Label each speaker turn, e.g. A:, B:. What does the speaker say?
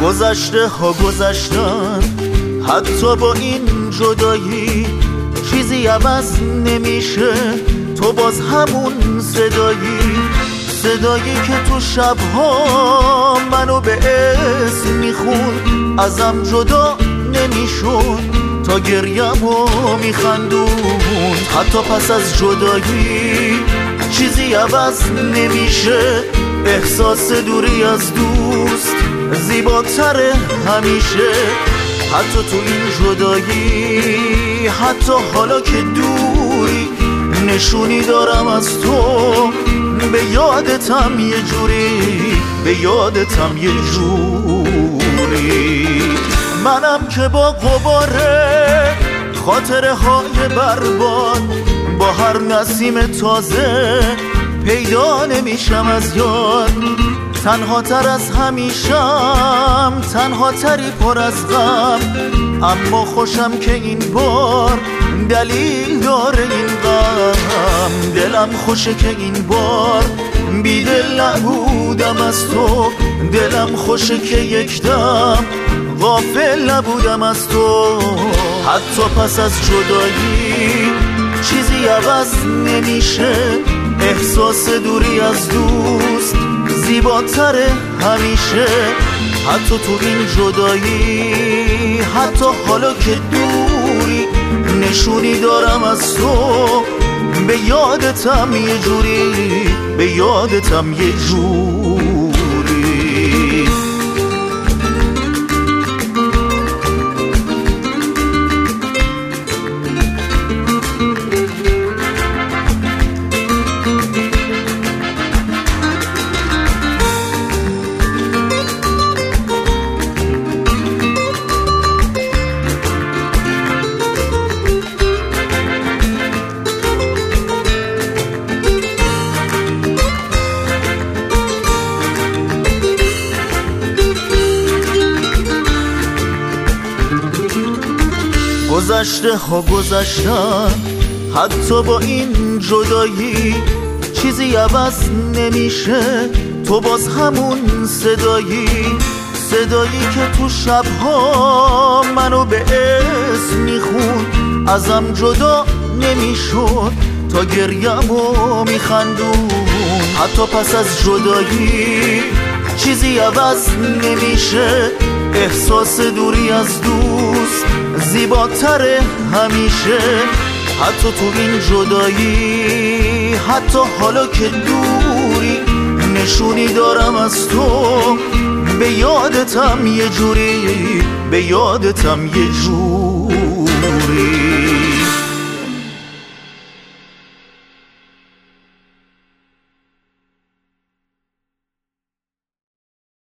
A: گذشته ها گذشتن، حتی با این جدایی چیزی عوض نمیشه. تو باز همون صدایی که تو شبها منو به اسم میخون، ازم جدا نمیشون تا گریمو میخندون. حتی پس از جدایی چیزی عوض نمیشه. احساس دوری از دوست زیباتره همیشه. حتی تو این جدایی، حتی حالا که دوری، نشونی دارم از تو. به یادتم یه جوری، به یادتم یه جوری. منم که با غباره خاطره های برباد، با هر نسیم تازه پیدا نمیشم از یاد. تنها تر از همیشم، تنها تری پر از غم، اما خوشم که این بار دلیل داره این غم. دلم خوشه که این بار بیدل نبودم از تو. دلم خوشه که یک دم غافل نبودم از تو. حتی پس از جدایی چیزی عوض نمیشه. احساس دوری از دوست زیباتره همیشه. حتی تو این جدایی، حتی حالا که دوری، نشونی دارم از تو. به یادتم یه جوری، به یادتم یه جوری. گذشته ها گذشتن، حتی با این جدایی چیزی عوض نمیشه. تو باز همون صدایی که تو شبها منو به اسم میخون، ازم جدا نمیشد تا گریمو میخندون. حتی پس از جدایی چیزی عوض نمیشه. احساس دوری از دوست زیباتره همیشه. حتی تو این جدایی، حتی حالا که دوری، نشونی دارم از تو. به یادتم یه جوری، به یادتم یه جوری.